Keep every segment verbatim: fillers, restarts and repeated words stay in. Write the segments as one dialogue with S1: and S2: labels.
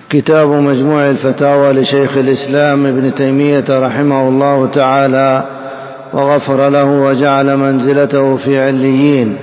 S1: كتاب مجموع الفتاوى لشيخ الإسلام ابن تيمية رحمه الله تعالى وغفر له وجعل منزلته في عليين.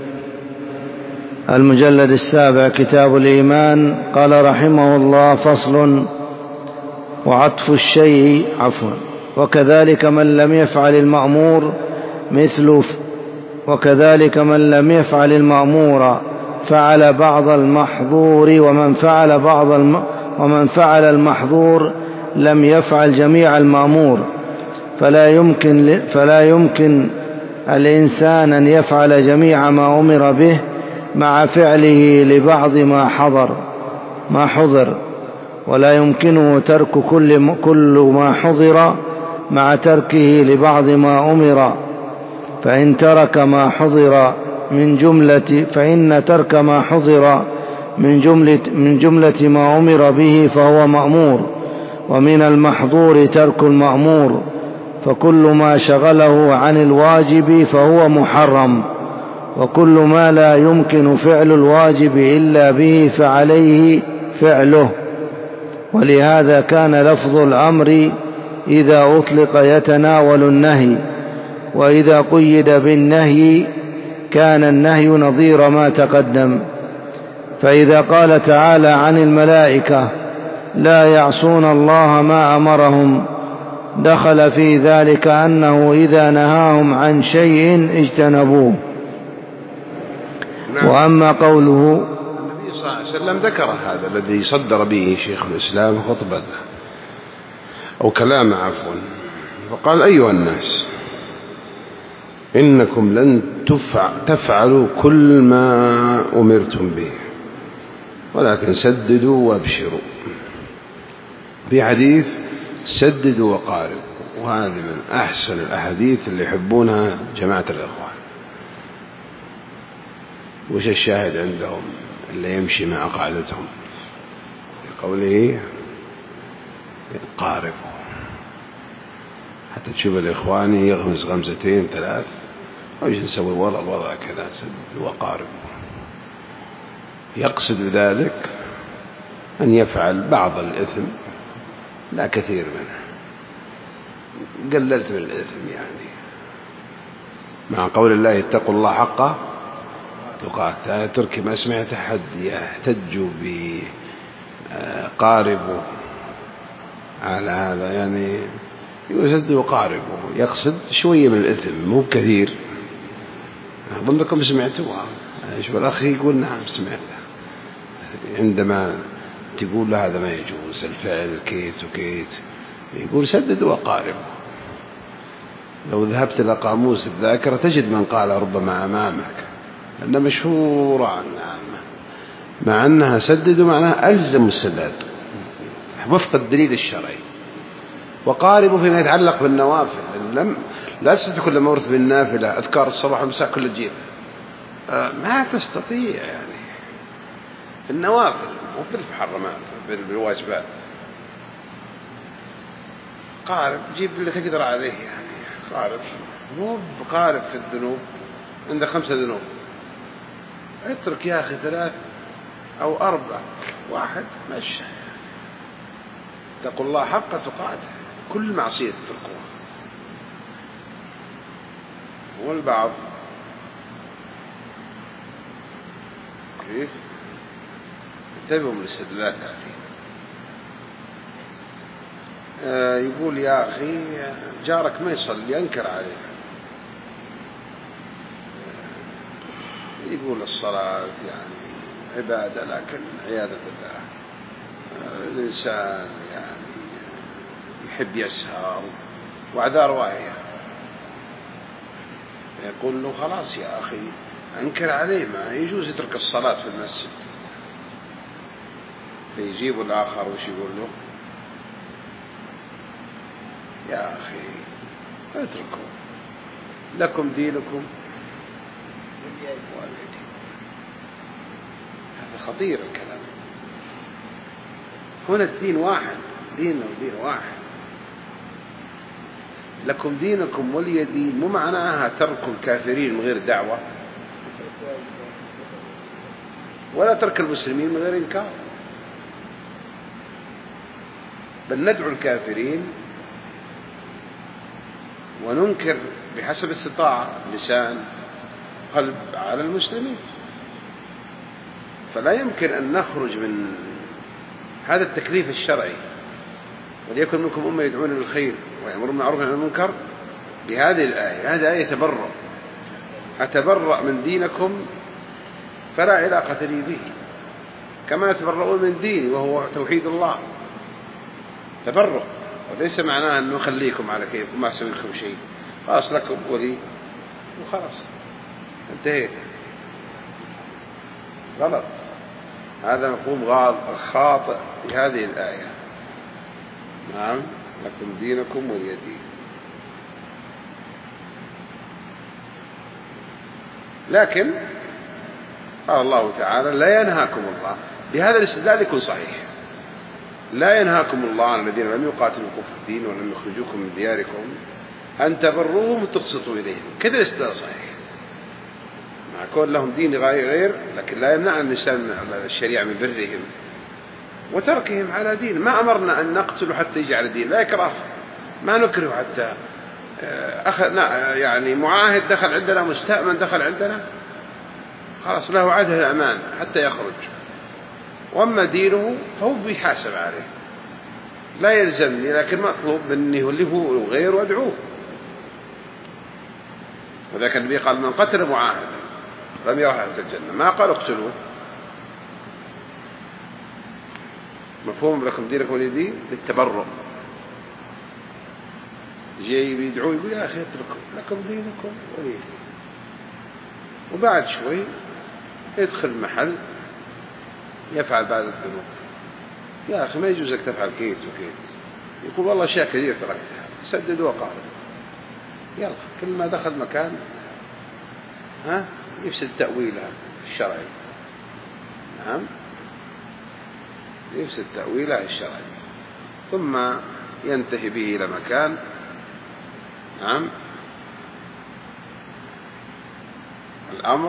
S1: المجلد السابع كتاب الإيمان. قال رحمه الله: فصل: وعطف الشيء عفوا وكذلك من لم يفعل المأمور مثل وكذلك من لم يفعل المأمور فعل بعض المحظور، ومن فعل بعض الم... ومن فعل المحظور لم يفعل جميع المأمور، فلا يمكن فلا يمكن الإنسان أن يفعل جميع ما أمر به مع فعله لبعض ما حضر ما حضر ولا يمكنه ترك كل كل ما حضر مع تركه لبعض ما أمر، فإن ترك ما حضر من جملة فإن ترك ما حضر من جملة من جملة ما أمر به فهو مأمور، ومن المحظور ترك المأمور، فكل ما شغله عن الواجب فهو محرم، وكل ما لا يمكن فعل الواجب إلا به فعليه فعله. ولهذا كان لفظ الأمر إذا أطلق يتناول النهي، وإذا قيد بالنهي كان النهي نظير ما تقدم. فإذا قال تعالى عن الملائكة: لا يعصون الله ما أمرهم، دخل في ذلك أنه إذا نهاهم عن شيء اجتنبوه.
S2: نعم.
S1: وأما قوله:
S2: النبي صلى الله عليه وسلم ذكر هذا الذي صدر به شيخ الإسلام خطبة أو كلام عفوا، فقال: أيها الناس، إنكم لن تفعلوا كل ما أمرتم به، ولكن سددوا وابشروا. في حديث: سددوا وقاربوا، وهذه من أحسن الأحاديث اللي يحبونها جماعة الإخوان. وش الشاهد عندهم اللي يمشي مع قاعدتهم في قوله قاربوا؟ حتى تشوف الإخوان يغمز غمزتين ثلاث، أو يجي نسوي وضع الوضع كذا: سددوا وقاربوا. يقصد ذلك أن يفعل بعض الإثم لا كثير منه، قللت من الإثم يعني، مع قول الله: اتقوا الله حق تقاته. تركي ما سمعت أحد يحتج بقاربوا على هذا، يعني يسد وقاربوا، يقصد شوية من الإثم مو كثير. أظنكم سمعتوها. شوف الأخ يقول: نعم سمعتها. عندما تقول له هذا ما يجوز الفعل كيت وكيت، يقول: سدد وقارب. لو ذهبت إلى قاموس الذاكرة تجد من قال ربما أمامك، لأنها مشهورة عن العامة، مع أنها سدد معناها ألزم السداد وفق الدليل الشرعي. وقارب فيما يتعلق بالنوافل، لم لا تستطيع كل ما ورث بالنافلة أذكار الصباح والمساء كل تجيب، ما تستطيع يعني في النوافل وفي المحرمات بالواجبات. قارب جيب اللي تقدر عليه يعني. قارب مو بقارب في الذنوب، عنده خمسة ذنوب، اترك يا أخي ثلاث أو أربع، واحد مشى. اتقوا الله حق تقاته، كل معصية تتركوها. والبعض كيف انتبهوا من الاستدلالات هذه. آه يقول: يا أخي جارك ما يصلي، ينكر عليه. آه يقول الصلاة يعني عبادة، لكن عياذا بالله آه الإنسان يعني يحب يسهر وأعذار واهية. يقول له: خلاص يا أخي أنكر عليه، ما يجوز يترك الصلاة في المسجد. فيجيب الآخر وش يقول له: يا أخي اتركوا، لكم دينكم ولي دين. هذا خطير الكلام. هنا الدين واحد، ديننا ودين واحد. لكم دينكم ولي دين مو معناها ترك الكافرين من غير دعوة، ولا ترك المسلمين من غير إنكار. بل ندعو الكافرين وننكر بحسب استطاعة لسان قلب على المسلمين. فلا يمكن أن نخرج من هذا التكليف الشرعي، وليكن منكم أمة يدعون للخير ويأمرون بالمعروف وينهون عن المنكر، بهذه الآية. هذه آية تبرؤ، أتبرأ من دينكم فلا علاقة لي به، كما تبرؤون من ديني وهو توحيد الله. تبرؤ، وليس معناه أن نخليكم على كيف وما أسوي لكم شيء، خلاص لكم ولي وخلاص انتهيت. غلط، هذا مفهوم غلط خاطئ في هذه الآية. نعم، لكم دينكم ولي دين. لكن قال الله تعالى لا ينهاكم الله، بهذا الاستدلال يكون صحيح، لا ينهاكم الله عن الذين لم يقاتلوكم في الدين ولم يخرجوكم من دياركم أن تبروهم وتقسطوا إليهم. كذا الاستدلال صحيح، مع كون لهم دين غير، لكن لا يمنع النسان الشريعة من برهم وتركهم على دين. ما أمرنا أن نقتل حتى يجي على دين، لا إكراه، ما نكره حتى أخذ يعني معاهد دخل عندنا، مستأمن دخل عندنا، خلاص له عهد الأمان حتى يخرج، وأما دينه فهو بيحاسب عليه، لا يلزمني، لكن مطلوب مني واللي هو غير وادعوه. وذلك النبي قال من قتل معاهدا لم يرح إلى الجنة، ما قال اقتلوه. مفهوم لكم دينكم ولي دين للتبرؤ. جاي بيدعوه يقول يا أخي اتركوا لكم دينكم ولي دين، وبعد شوي يدخل محل يفعل بعض الذنوب، يا أخي ما يجوز لك تفعل كيت وكيت، يقول والله أشياء كثير تركتها، سدد وقارب. يلا كل ما دخل مكان ها يفسد تأويلها الشرعي. نعم، يفسد تأويلها الشرعي، ثم ينتهي به إلى مكان نعم الأمر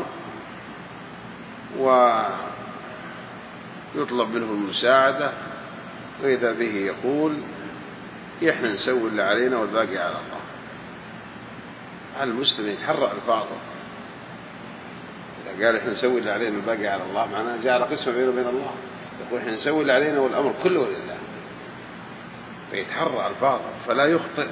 S2: ويطلب منه المساعدة، وإذا به يقول إحنا نسوي اللي علينا والباقي على الله. على المسلم يتحرى الفاظه، إذا قال إحنا نسوي اللي علينا والباقي على الله معناه جعل قسمة بينه وبين الله، يقول إحنا نسوي اللي علينا والأمر كله لله، فيتحرى الفاظه فلا يخطئ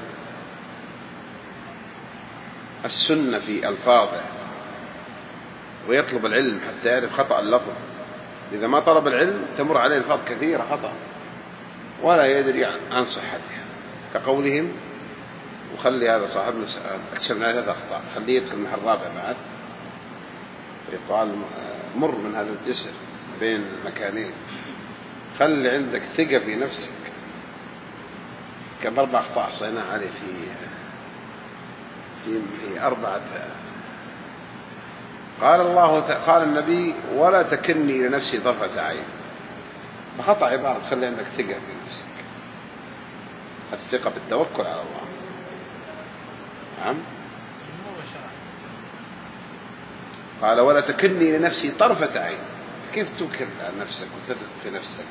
S2: السنة في ألفاظه، ويطلب العلم حتى يعرف خطأ اللفظ. إذا ما طلب العلم تمر عليه الفاظ كثيرة خطأ ولا يدري عن صحتها، كقولهم وخلي هذا صاحبنا اكتشفنا ثلاث أخطاء، خليه يدخل المحل الرابع بعد، ويقال مر من هذا الجسر بين المكانين، خلي عندك ثقة في نفسك. كم أربع أخطاء حصيناها عليه في في في أربعة. قال الله قال النبي ولا تكلني لنفسي طرفة عين، فخطأ عبارة خلي عندك ثقة في نفسك، الثقة بالتوكل على الله. نعم، قال ولا تكلني لنفسي طرفة عين، كيف توكل على نفسك وتثق في نفسك؟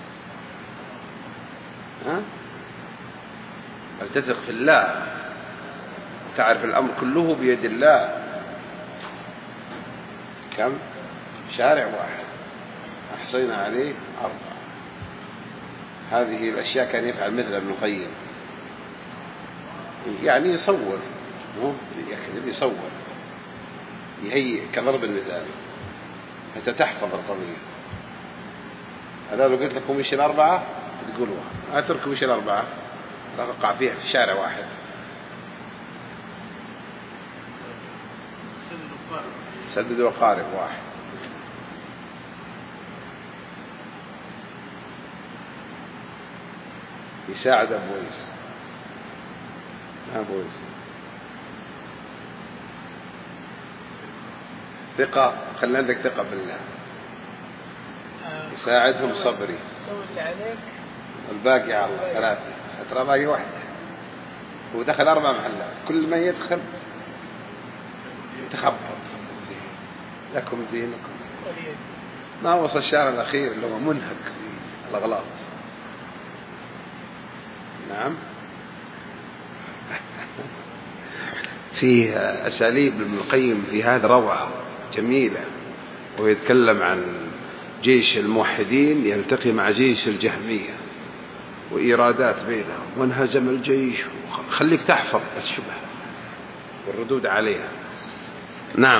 S2: ها؟ بل تثق في الله، تعرف الأمر كله بيد الله. كم؟ شارع واحد أحصينا عليه أربعة. هذه الأشياء كان يفعل مثل ابن القيم، يعني يصور، مو يكذب، يصور، يهيئ كضرب المثال حتى تحفظ القضية. هذا لو قلت لكم وش الأربعة تقولوها، أتركوا وش الأربعة لا تقع فيها في شارع واحد. سدد وقارب واحد. يساعد أبويس، ما أبويس ثقة، خلي عندك ثقة بالله، يساعدهم صبري، والباقي على الله. ثلاثة، ترى باقي واحدة، هو دخل أربع محلات، كل ما يدخل تخبط لكم دينكم. ما وصل الشعر الأخير اللي هو منهك في الأغلاط. نعم. فيه أساليب ابن القيم في هذا روعة جميلة، ويتكلم عن جيش الموحدين يلتقي مع جيش الجهمية وإيرادات بينهم، وانهزم الجيش. خليك تحفظ الشبه والردود عليها. نعم.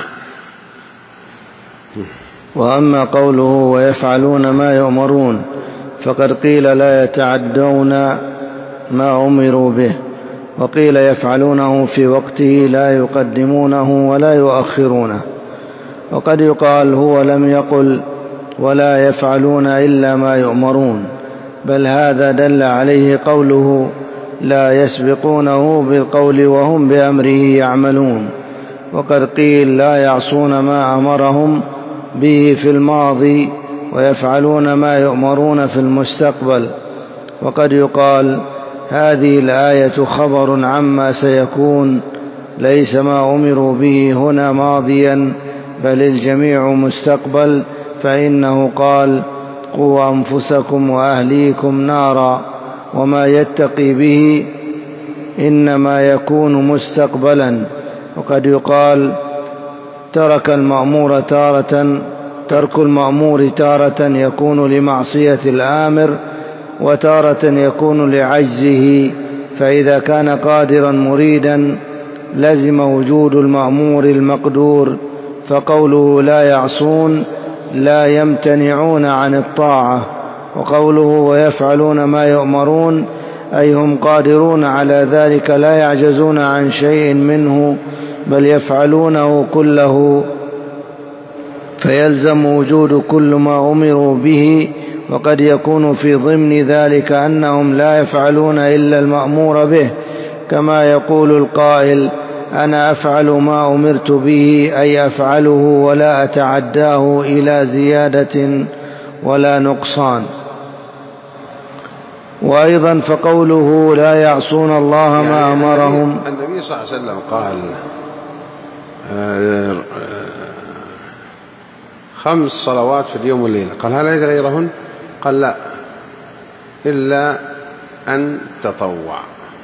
S1: وأما قوله ويفعلون ما يؤمرون فقد قيل لا يتعدون ما أمروا به، وقيل يفعلونه في وقته لا يقدمونه ولا يؤخرونه. وقد يقال هو لم يقل ولا يفعلون إلا ما يؤمرون، بل هذا دل عليه قوله لا يسبقونه بالقول وهم بأمره يعملون. وقد قيل لا يعصون ما أمرهم به في الماضي ويفعلون ما يؤمرون في المستقبل. وقد يقال هذه الآية خبر عما سيكون، ليس ما أمروا به هنا ماضيا بل الجميع مستقبل، فإنه قال قوا أنفسكم وأهليكم نارا، وما يتقي به إنما يكون مستقبلا. وقد يقال ترك المأمور تارة ترك المأمور تارة يكون لمعصية الآمر، وتارة يكون لعجزه، فإذا كان قادرا مريدا لزم وجود المأمور المقدور. فقوله لا يعصون لا يمتنعون عن الطاعة، وقوله ويفعلون ما يؤمرون أي هم قادرون على ذلك لا يعجزون عن شيء منه بل يفعلونه كله، فيلزم وجود كل ما أمروا به. وقد يكون في ضمن ذلك أنهم لا يفعلون إلا المأمور به، كما يقول القائل أنا أفعل ما أمرت به، أي أفعله ولا أتعداه إلى زيادة ولا نقصان. وأيضا فقوله لا يعصون الله
S2: يعني
S1: ما أمرهم.
S2: النبي صلى الله عليه وسلم قال خمس صلوات في اليوم والليلة، قال هل ليس غيرهن؟ قال لا إلا أن تطوع.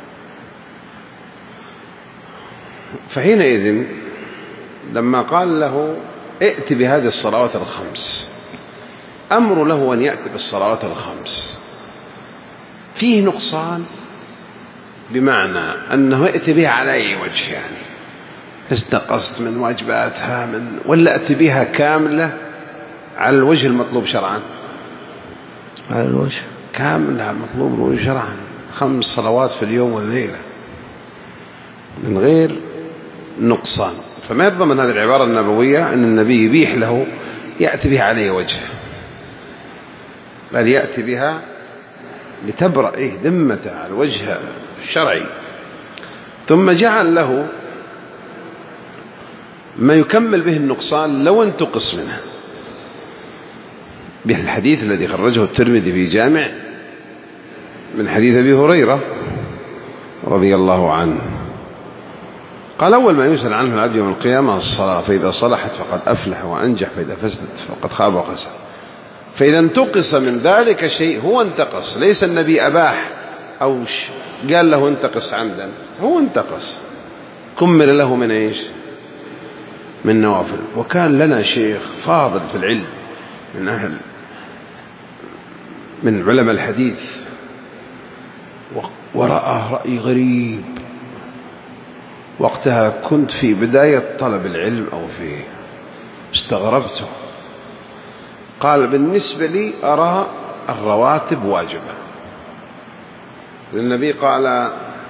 S2: فحينئذ لما قال له ائت بهذه الصلوات الخمس، أمر له أن يأتي بالصلوات الخمس فيه نقصان، بمعنى أنه ائت بها على أي وجه، يعني استقصت من واجباتها من ولا ائت بها كاملة على الوجه المطلوب شرعا؟
S1: على الوجه
S2: كاملة المطلوب شرعا، خمس صلوات في اليوم والليلة من غير نقصان. فما يضمن هذه العبارة النبوية أن النبي يبيح له يأتي بها عليه وجه، بل يأتي بها لتبرأ إيه ذمته على الوجه الشرعي. ثم جعل له ما يكمل به النقصان لو انتقص منها، بالحديث الذي خرجه الترمذي في جامع من حديث أبي هريرة رضي الله عنه قال أول ما يسأل عنه العبد يوم القيامة الصلاة، فإذا صلحت فقد أفلح وأنجح، فإذا فسدت فقد خاب وخسر. فإذا انتقص من ذلك شيء هو انتقص، ليس النبي أباح أو قال له انتقص عمدا، هو انتقص كمل له من إيش؟ من نوافل. وكان لنا شيخ فاضل في العلم من أهل من علماء الحديث، ورأى رأي غريب وقتها كنت في بداية طلب العلم أو في استغربته. قال بالنسبة لي أرى الرواتب واجبة، النبي قال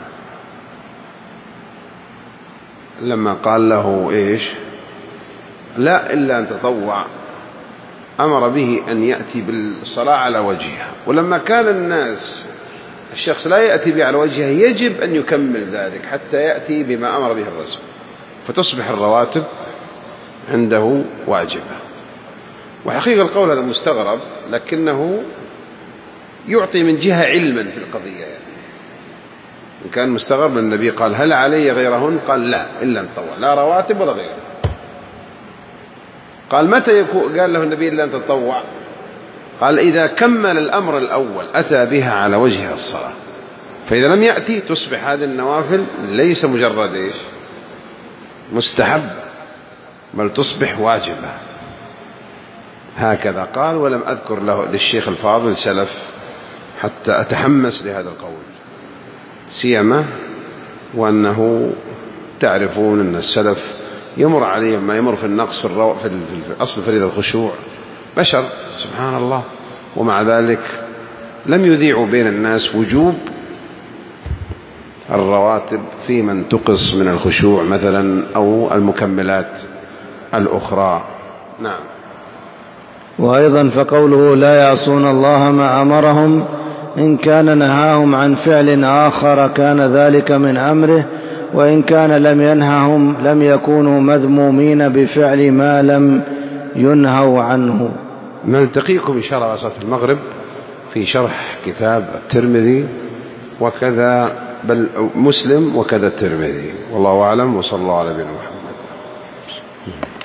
S2: لما قال له إيش لا إلا أن تطوع، أمر به أن يأتي بالصلاة على وجهها. ولما كان الناس الشخص لا يأتي به على وجهها يجب أن يكمل ذلك حتى يأتي بما أمر به الرسول، فتصبح الرواتب عنده واجبة. وحقيقة القول هذا مستغرب، لكنه يعطي من جهة علما في القضية. يعني إن كان مستغرب النبي قال هل علي غيرهن؟ قال لا إلا أن تطوع، لا رواتب ولا غيره. قال متى يكون؟ قال له النبي إلا أن تطوع. قال إذا كمل الأمر الأول أتى بها على وجه الصلاة، فإذا لم يأتي تصبح هذه النوافل ليس مجرد إيش مستحب، بل تصبح واجبة. هكذا قال، ولم أذكر له للشيخ الفاضل سلف حتى أتحمس لهذا القول، سيما وأنه تعرفون أن السلف يمر عليهم ما يمر في النقص في, الرو... في, ال... في أصل فريضة الخشوع، بشر سبحان الله، ومع ذلك لم يذيعوا بين الناس وجوب الرواتب في من تقص من الخشوع مثلا أو المكملات الأخرى. نعم.
S1: وأيضا فقوله لا يعصون الله ما أمرهم، إن كان نهاهم عن فعل آخر كان ذلك من أمره، وإن كان لم ينههم لم يكونوا مذمومين بفعل ما لم ينهوا عنه.
S2: نلتقيكم إن شاء الله صلاة المغرب في شرح كتاب الترمذي وكذا بل مسلم وكذا الترمذي، والله أعلم، وصلى الله على نبينا محمد.